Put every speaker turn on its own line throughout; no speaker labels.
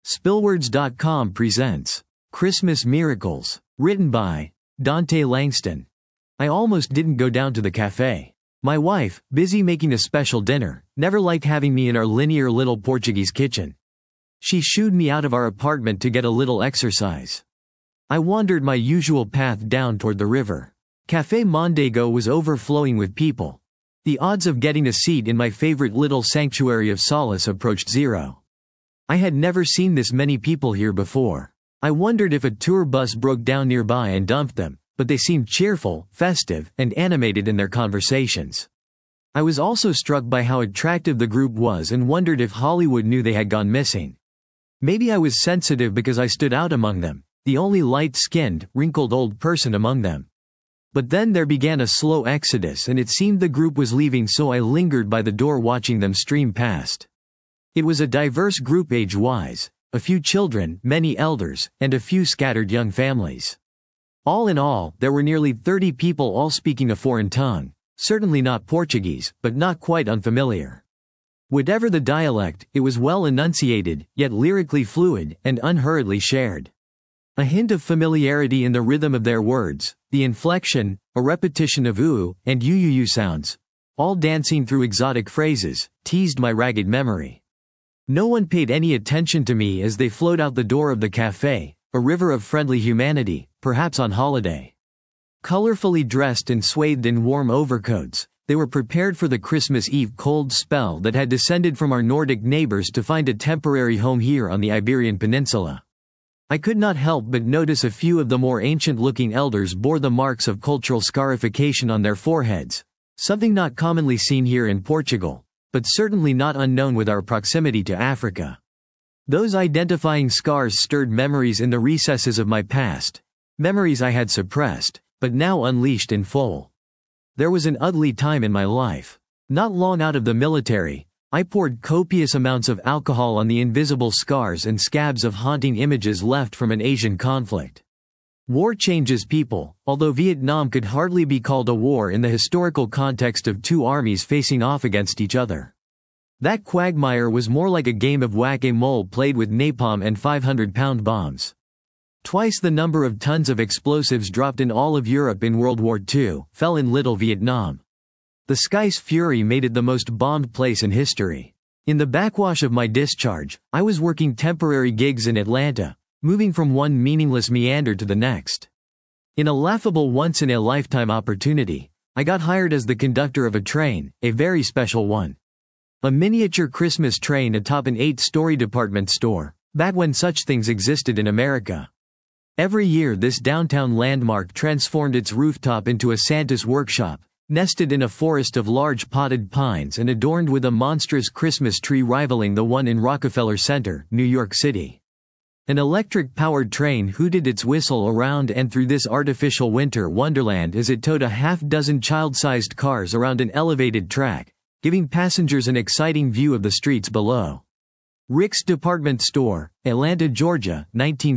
Spillwords.com presents Christmas Miracles, written by Dante Langston. I almost didn't go down to the cafe. My wife, busy making a special dinner, never liked having me in our linear little Portuguese kitchen. She shooed me out of our apartment to get a little exercise. I wandered my usual path down toward the river. Café Mondego was overflowing with people. The odds of getting a seat in my favorite little sanctuary of solace approached zero. I had never seen this many people here before. I wondered if a tour bus broke down nearby and dumped them, but they seemed cheerful, festive, and animated in their conversations. I was also struck by how attractive the group was and wondered if Hollywood knew they had gone missing. Maybe I was sensitive because I stood out among them, the only light-skinned, wrinkled old person among them. But then there began a slow exodus and it seemed the group was leaving, so I lingered by the door watching them stream past. It was a diverse group age-wise, a few children, many elders, and a few scattered young families. All in all, there were nearly 30 people all speaking a foreign tongue, certainly not Portuguese, but not quite unfamiliar. Whatever the dialect, it was well enunciated, yet lyrically fluid, and unhurriedly shared. A hint of familiarity in the rhythm of their words, the inflection, a repetition of oo and uu sounds, all dancing through exotic phrases, teased my ragged memory. No one paid any attention to me as they flowed out the door of the cafe, a river of friendly humanity, perhaps on holiday. Colorfully dressed and swathed in warm overcoats, they were prepared for the Christmas Eve cold spell that had descended from our Nordic neighbors to find a temporary home here on the Iberian Peninsula. I could not help but notice a few of the more ancient-looking elders bore the marks of cultural scarification on their foreheads, something not commonly seen here in Portugal, but certainly not unknown with our proximity to Africa. Those identifying scars stirred memories in the recesses of my past, memories I had suppressed, but now unleashed in full. There was an ugly time in my life. Not long out of the military, I poured copious amounts of alcohol on the invisible scars and scabs of haunting images left from an Asian conflict. War changes people, although Vietnam could hardly be called a war in the historical context of two armies facing off against each other. That quagmire was more like a game of whack-a-mole played with napalm and 500-pound bombs. Twice the number of tons of explosives dropped in all of Europe in World War II fell in Little Vietnam. The sky's fury made it the most bombed place in history. In the backwash of my discharge, I was working temporary gigs in Atlanta, moving from one meaningless meander to the next. In a laughable once-in-a-lifetime opportunity, I got hired as the conductor of a train, a very special one. A miniature Christmas train atop an 8-story department store, back when such things existed in America. Every year this downtown landmark transformed its rooftop into a Santa's workshop, nested in a forest of large potted pines and adorned with a monstrous Christmas tree rivaling the one in Rockefeller Center, New York City. An electric-powered train hooted its whistle around and through this artificial winter wonderland as it towed a half-dozen child-sized cars around an elevated track, giving passengers an exciting view of the streets below. Rick's Department Store, Atlanta, Georgia,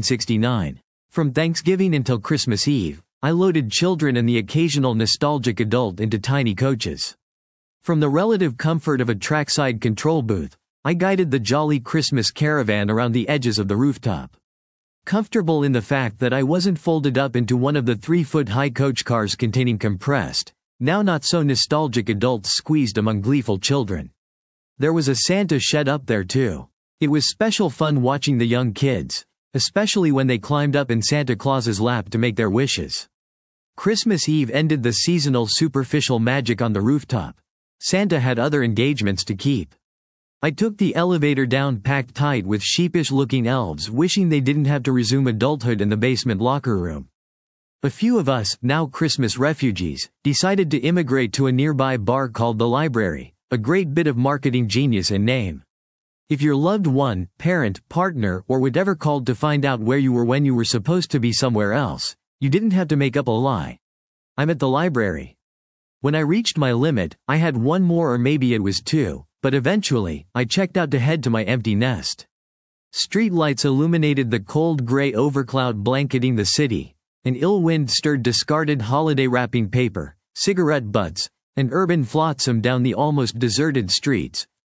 1969. From Thanksgiving until Christmas Eve, I loaded children and the occasional nostalgic adult into tiny coaches. From the relative comfort of a trackside control booth, I guided the jolly Christmas caravan around the edges of the rooftop. Comfortable in the fact that I wasn't folded up into one of the 3-foot-high coach cars containing compressed, now not so nostalgic adults squeezed among gleeful children. There was a Santa shed up there too. It was special fun watching the young kids, especially when they climbed up in Santa Claus's lap to make their wishes. Christmas Eve ended the seasonal superficial magic on the rooftop. Santa had other engagements to keep. I took the elevator down packed tight with sheepish-looking elves wishing they didn't have to resume adulthood in the basement locker room. A few of us, now Christmas refugees, decided to immigrate to a nearby bar called The Library, a great bit of marketing genius in name. If your loved one, parent, partner, or whatever called to find out where you were when you were supposed to be somewhere else, you didn't have to make up a lie. I'm at the library. When I reached my limit, I had one more or maybe it was two, but eventually, I checked out to head to my empty nest. Streetlights illuminated the cold gray overcloud blanketing the city. An ill wind stirred discarded holiday wrapping paper, cigarette butts, and urban flotsam down the almost deserted streets,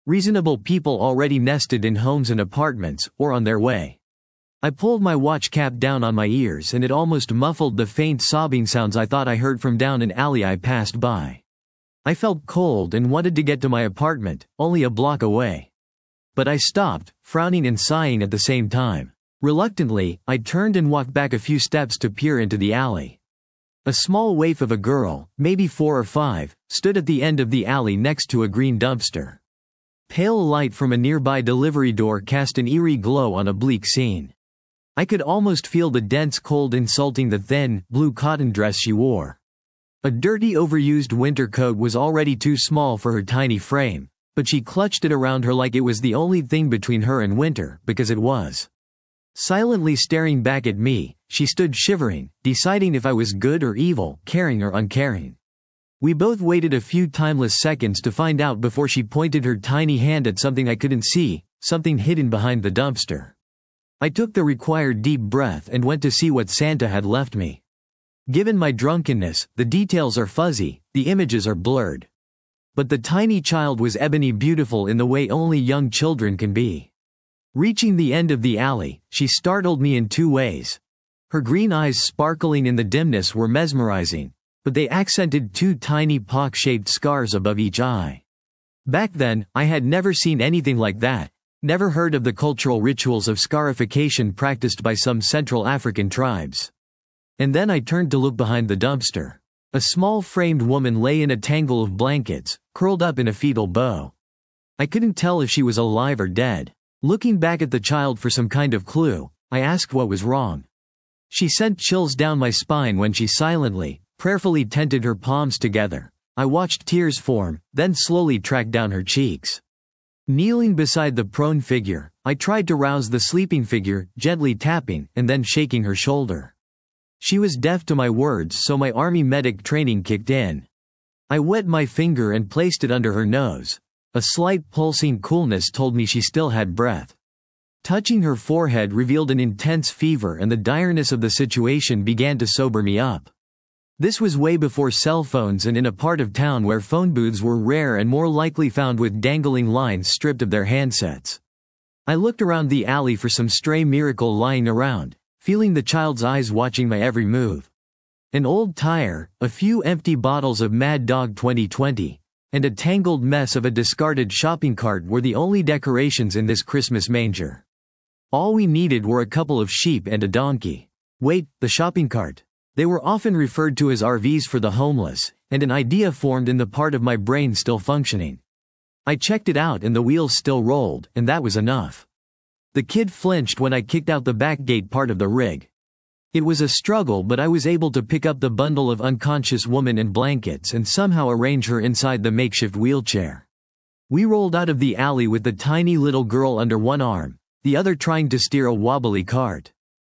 Reasonable people already nested in homes and apartments, or on their way. I pulled my watch cap down on my ears and it almost muffled the faint sobbing sounds I thought I heard from down an alley I passed by. I felt cold and wanted to get to my apartment, only a block away. But I stopped, frowning and sighing at the same time. Reluctantly, I turned and walked back a few steps to peer into the alley. A small waif of a girl, maybe 4 or 5, stood at the end of the alley next to a green dumpster. Pale light from a nearby delivery door cast an eerie glow on a bleak scene. I could almost feel the dense cold insulting the thin, blue cotton dress she wore. A dirty overused winter coat was already too small for her tiny frame, but she clutched it around her like it was the only thing between her and winter, because it was. Silently staring back at me, she stood shivering, deciding if I was good or evil, caring or uncaring. We both waited a few timeless seconds to find out before she pointed her tiny hand at something I couldn't see, something hidden behind the dumpster. I took the required deep breath and went to see what Santa had left me. Given my drunkenness, the details are fuzzy, the images are blurred. But the tiny child was ebony beautiful in the way only young children can be. Reaching the end of the alley, she startled me in 2 ways. Her green eyes sparkling in the dimness were mesmerizing, but they accented 2 tiny pock-shaped scars above each eye. Back then, I had never seen anything like that. Never heard of the cultural rituals of scarification practiced by some Central African tribes. And then I turned to look behind the dumpster. A small framed woman lay in a tangle of blankets, curled up in a fetal bow. I couldn't tell if she was alive or dead. Looking back at the child for some kind of clue, I asked what was wrong. She sent chills down my spine when she silently, prayerfully tented her palms together. I watched tears form, then slowly track down her cheeks. Kneeling beside the prone figure, I tried to rouse the sleeping figure, gently tapping and then shaking her shoulder. She was deaf to my words, so my army medic training kicked in. I wet my finger and placed it under her nose. A slight pulsing coolness told me she still had breath. Touching her forehead revealed an intense fever, and the direness of the situation began to sober me up. This was way before cell phones and in a part of town where phone booths were rare and more likely found with dangling lines stripped of their handsets. I looked around the alley for some stray miracle lying around, feeling the child's eyes watching my every move. An old tire, a few empty bottles of Mad Dog 2020, and a tangled mess of a discarded shopping cart were the only decorations in this Christmas manger. All we needed were a couple of sheep and a donkey. Wait, the shopping cart. They were often referred to as RVs for the homeless, and an idea formed in the part of my brain still functioning. I checked it out and the wheels still rolled, and that was enough. The kid flinched when I kicked out the back gate part of the rig. It was a struggle, but I was able to pick up the bundle of unconscious woman and blankets and somehow arrange her inside the makeshift wheelchair. We rolled out of the alley with the tiny little girl under one arm, the other trying to steer a wobbly cart.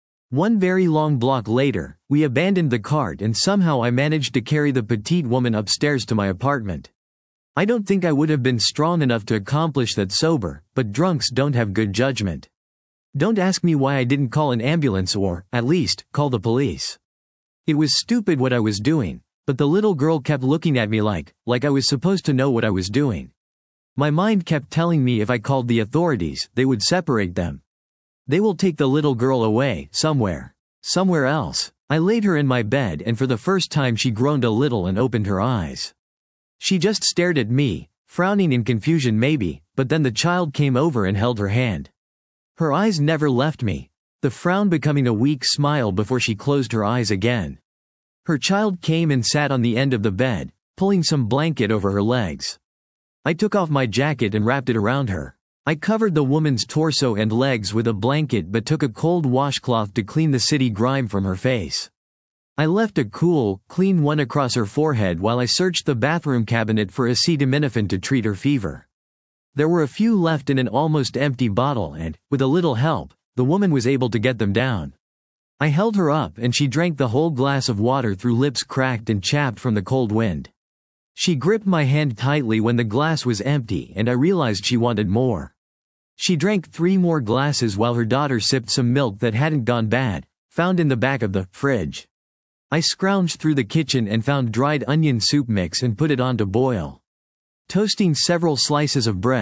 One very long block later, we abandoned the cart and somehow I managed to carry the petite woman upstairs to my apartment. I don't think I would have been strong enough to accomplish that sober, but drunks don't have good judgment. Don't ask me why I didn't call an ambulance or, at least, call the police. It was stupid what I was doing, but the little girl kept looking at me like I was supposed to know what I was doing. My mind kept telling me if I called the authorities, they would separate them. They will take the little girl away, somewhere else. I laid her in my bed and for the first time she groaned a little and opened her eyes. She just stared at me, frowning in confusion maybe, but then the child came over and held her hand. Her eyes never left me, the frown becoming a weak smile before she closed her eyes again. Her child came and sat on the end of the bed, pulling some blanket over her legs. I took off my jacket and wrapped it around her. I covered the woman's torso and legs with a blanket but took a cold washcloth to clean the city grime from her face. I left a cool, clean one across her forehead while I searched the bathroom cabinet for acetaminophen to treat her fever. There were a few left in an almost empty bottle and, with a little help, the woman was able to get them down. I held her up and she drank the whole glass of water through lips cracked and chapped from the cold wind. She gripped my hand tightly when the glass was empty and I realized she wanted more. She drank 3 more glasses while her daughter sipped some milk that hadn't gone bad, found in the back of the fridge. I scrounged through the kitchen and found dried onion soup mix and put it on to boil. Toasting several slices of bread,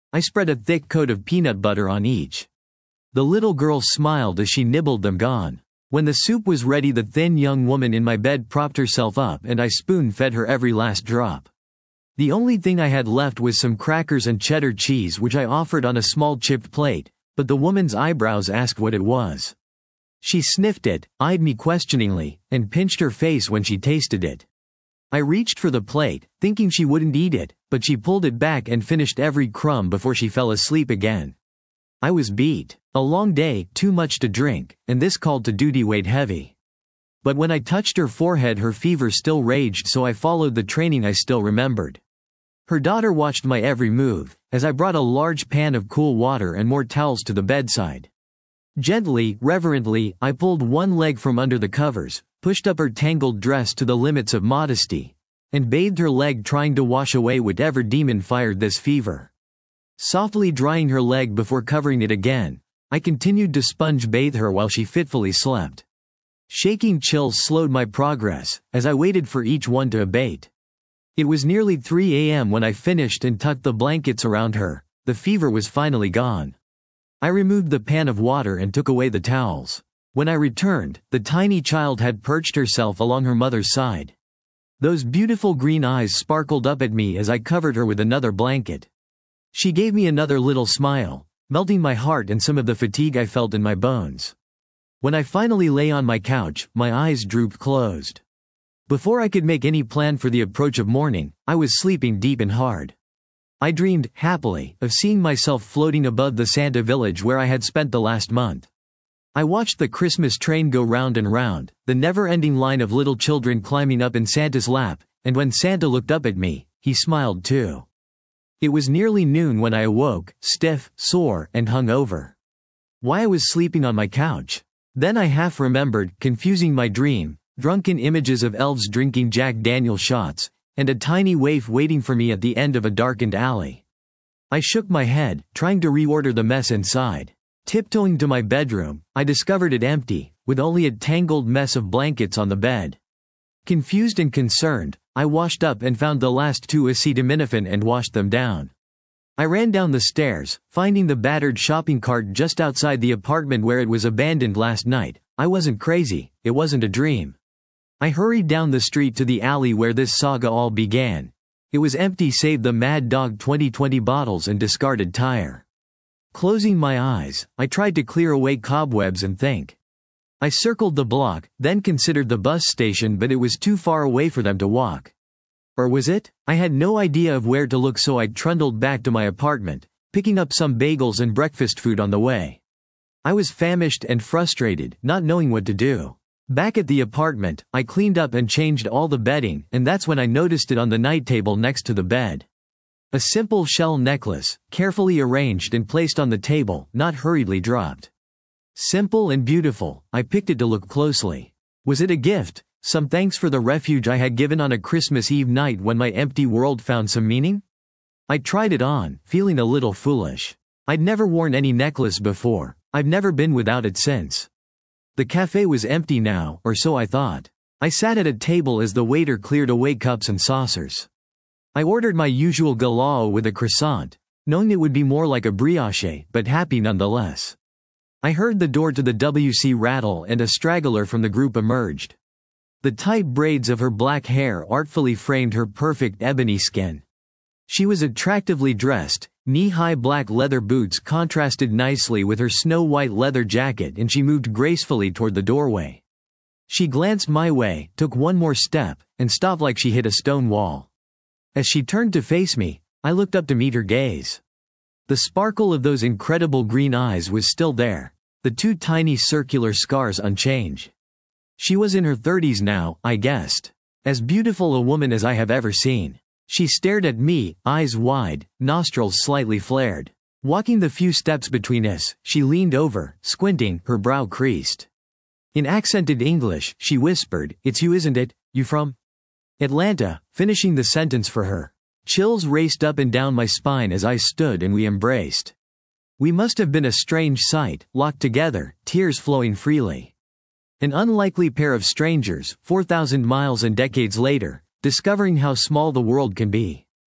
I spread a thick coat of peanut butter on each. The little girl smiled as she nibbled them gone. When the soup was ready, the thin young woman in my bed propped herself up and I spoon-fed her every last drop. The only thing I had left was some crackers and cheddar cheese, which I offered on a small chipped plate, but the woman's eyebrows asked what it was. She sniffed it, eyed me questioningly, and pinched her face when she tasted it. I reached for the plate, thinking she wouldn't eat it, but she pulled it back and finished every crumb before she fell asleep again. I was beat. A long day, too much to drink, and this called to duty weighed heavy. But when I touched her forehead, her fever still raged, so I followed the training I still remembered. Her daughter watched my every move, as I brought a large pan of cool water and more towels to the bedside. Gently, reverently, I pulled one leg from under the covers, pushed up her tangled dress to the limits of modesty, and bathed her leg, trying to wash away whatever demon fired this fever. Softly drying her leg before covering it again, I continued to sponge bathe her while she fitfully slept. Shaking chills slowed my progress, as I waited for each one to abate. It was nearly 3 a.m. when I finished and tucked the blankets around her. The fever was finally gone. I removed the pan of water and took away the towels. When I returned, the tiny child had perched herself along her mother's side. Those beautiful green eyes sparkled up at me as I covered her with another blanket. She gave me another little smile, melting my heart and some of the fatigue I felt in my bones. When I finally lay on my couch, my eyes drooped closed. Before I could make any plan for the approach of morning, I was sleeping deep and hard. I dreamed, happily, of seeing myself floating above the Santa village where I had spent the last month. I watched the Christmas train go round and round, the never-ending line of little children climbing up in Santa's lap, and when Santa looked up at me, he smiled too. It was nearly noon when I awoke, stiff, sore, and hungover. Why I was sleeping on my couch? Then I half remembered, confusing my dream, drunken images of elves drinking Jack Daniel's shots, and a tiny waif waiting for me at the end of a darkened alley. I shook my head, trying to reorder the mess inside. Tiptoeing to my bedroom, I discovered it empty, with only a tangled mess of blankets on the bed. Confused and concerned, I washed up and found the last two acetaminophen and washed them down. I ran down the stairs, finding the battered shopping cart just outside the apartment where it was abandoned last night. I wasn't crazy, it wasn't a dream. I hurried down the street to the alley where this saga all began. It was empty save the Mad Dog 2020 bottles and discarded tire. Closing my eyes, I tried to clear away cobwebs and think. I circled the block, then considered the bus station, but it was too far away for them to walk. Or was it? I had no idea of where to look, so I trundled back to my apartment, picking up some bagels and breakfast food on the way. I was famished and frustrated, not knowing what to do. Back at the apartment, I cleaned up and changed all the bedding, and that's when I noticed it on the night table next to the bed. A simple shell necklace, carefully arranged and placed on the table, not hurriedly dropped. Simple and beautiful, I picked it to look closely. Was it a gift? Some thanks for the refuge I had given on a Christmas Eve night when my empty world found some meaning? I tried it on, feeling a little foolish. I'd never worn any necklace before. I've never been without it since. The cafe was empty now, or so I thought. I sat at a table as the waiter cleared away cups and saucers. I ordered my usual galao with a croissant, knowing it would be more like a brioche, but happy nonetheless. I heard the door to the WC rattle and a straggler from the group emerged. The tight braids of her black hair artfully framed her perfect ebony skin. She was attractively dressed, knee-high black leather boots contrasted nicely with her snow-white leather jacket, and she moved gracefully toward the doorway. She glanced my way, took one more step, and stopped like she hit a stone wall. As she turned to face me, I looked up to meet her gaze. The sparkle of those incredible green eyes was still there, the two tiny circular scars unchanged. She was in her 30s now, I guessed. As beautiful a woman as I have ever seen. She stared at me, eyes wide, nostrils slightly flared. Walking the few steps between us, she leaned over, squinting, her brow creased. In accented English, she whispered, "It's you, isn't it? You from Atlanta," finishing the sentence for her. Chills raced up and down my spine as I stood and we embraced. We must have been a strange sight, locked together, tears flowing freely. An unlikely pair of strangers, 4,000 miles and decades later, discovering how small the world can be.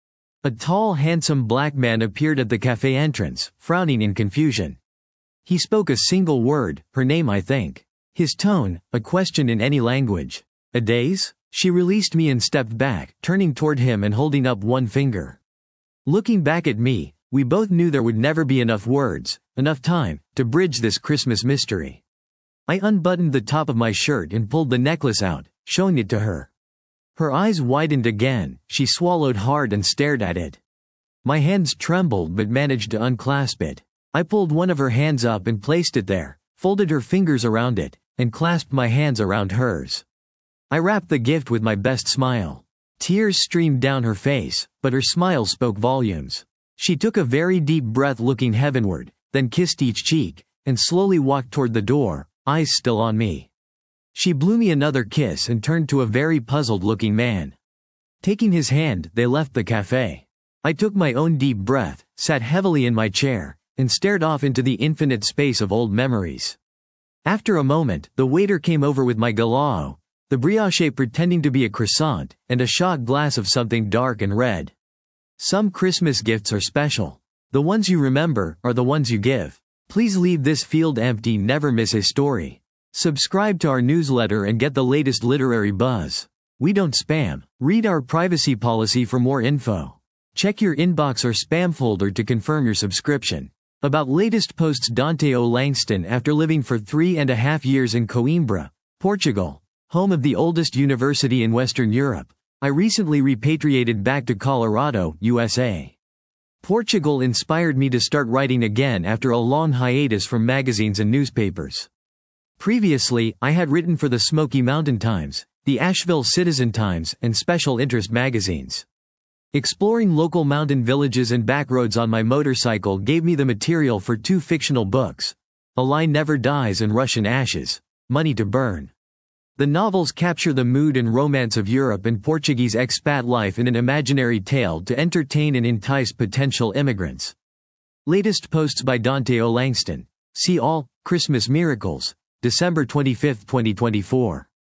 A tall, handsome black man appeared at the cafe entrance, frowning in confusion. He spoke a single word, her name I think. His tone, a question in any language. A daze? She released me and stepped back, turning toward him and holding up one finger. Looking back at me, we both knew there would never be enough words, enough time, to bridge this Christmas mystery. I unbuttoned the top of my shirt and pulled the necklace out, showing it to her. Her eyes widened again, she swallowed hard and stared at it. My hands trembled but managed to unclasp it. I pulled one of her hands up and placed it there, folded her fingers around it, and clasped my hands around hers. I wrapped the gift with my best smile. Tears streamed down her face, but her smile spoke volumes. She took a very deep breath looking heavenward, then kissed each cheek, and slowly walked toward the door, eyes still on me. She blew me another kiss and turned to a very puzzled-looking man. Taking his hand, they left the cafe. I took my own deep breath, sat heavily in my chair, and stared off into the infinite space of old memories. After a moment, the waiter came over with my galao, the brioche pretending to be a croissant, and a shot glass of something dark and red. Some Christmas gifts are special. The ones you remember are the ones you give. Please leave this field empty, never miss a story. Subscribe to our newsletter and get the latest literary buzz. We don't spam. Read our privacy policy for more info. Check your inbox or spam folder to confirm your subscription. About latest posts. Dante O. Langston. After living for 3.5 years in Coimbra, Portugal, home of the oldest university in Western Europe, I recently repatriated back to Colorado, USA. Portugal inspired me to start writing again after a long hiatus from magazines and newspapers. Previously, I had written for the Smoky Mountain Times, the Asheville Citizen Times, and special interest magazines. Exploring local mountain villages and backroads on my motorcycle gave me the material for 2 fictional books, A Lie Never Dies and Russian Ashes, Money to Burn. The novels capture the mood and romance of Europe and Portuguese expat life in an imaginary tale to entertain and entice potential immigrants. Latest posts by Dante O. Langston. See all, Christmas Miracles, December 25, 2024.